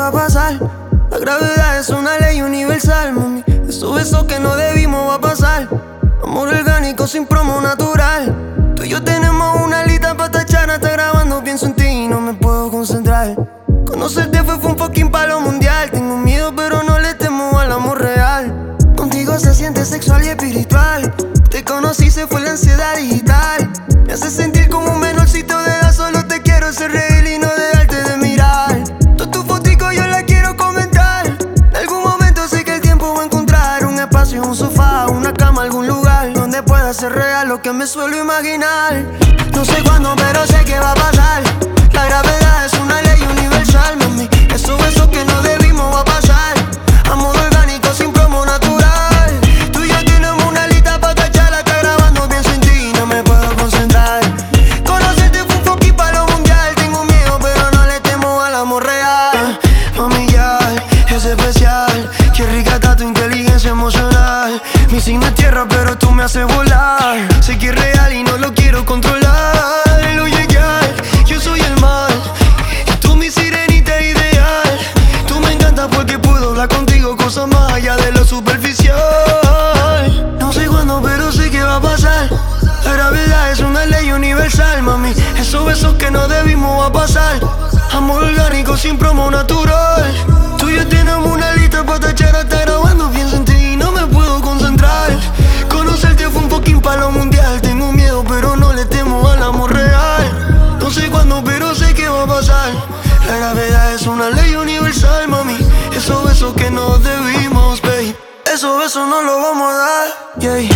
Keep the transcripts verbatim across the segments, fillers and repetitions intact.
va a pasar. La gravedad es una ley universal, mami. Eso, beso que no debimos va a pasar. Amor orgánico sin promo natural. Tú y yo tenemos una lista pa' tachar. Hasta grabando pienso en ti y no me puedo concentrar. Conocerte fue, fue un fucking palo mundial. Tengo miedo pero no le temo al amor real. Contigo se siente sexual y espiritual. Te conocí, se fue la ansiedad digital. Me hace sentir como un menorcito de edad. Solo te quiero hacer reír y no dejarte de mirar. Todas tus fotico yo la quiero comentar. En algún momento sé que el tiempo va a encontrar un espacio, un sofá, una cama, algún lugar donde pueda ser real lo que me suelo imaginar. No sé cuándo pero sé que va a pasar. La gravedad es una ley universal, mami. Eso, eso que no debimos va a pasar. Amor orgánico sin promo natural. Tú y yo tenemos una lista pa' tacharla. Está grabando, pienso en ti y no me puedo concentrar. Conocerte fue un fucking palo mundial. Tengo miedo pero no le temo al amor real. Mami, ya, es especial. Qué rica está tu inteligencia emocional. Mi signo es tierra pero tú me haces volar. Sé que es real y no lo quiero controlar. Oye, girl, yo soy el mal y tú mi sirenita ideal. Tú me encantas porque puedo hablar contigo cosas más allá de lo superficial. No sé cuándo pero sé que va a pasar. La gravedad es una ley universal, mami. Esos besos que no debimos va a pasar. Amor orgánico sin promo natural. Tú y yo tenemos una lista pa' tachar. Hasta grabando pienso en ti y no me puedo concentrar. Conocerte fue un fucking palo mundial. Tengo miedo pero no le temo al amor real. No sé cuándo pero sé que va a pasar. La gravedad es una ley universal, mami. Esos besos que no debimos, babe. Esos besos no los vamos a dar, yeah.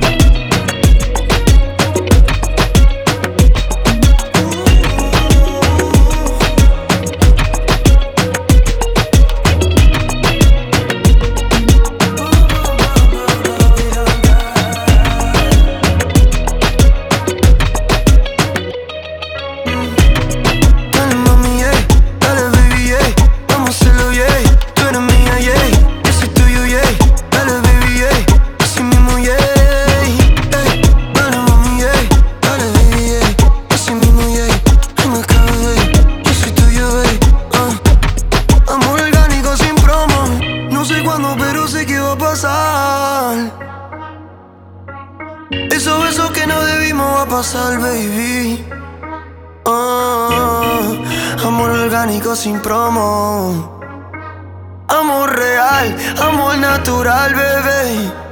Esos besos que no debimos va a pasar, baby. Ah, amor orgánico sin promo. Amor real, amor natural, bebé.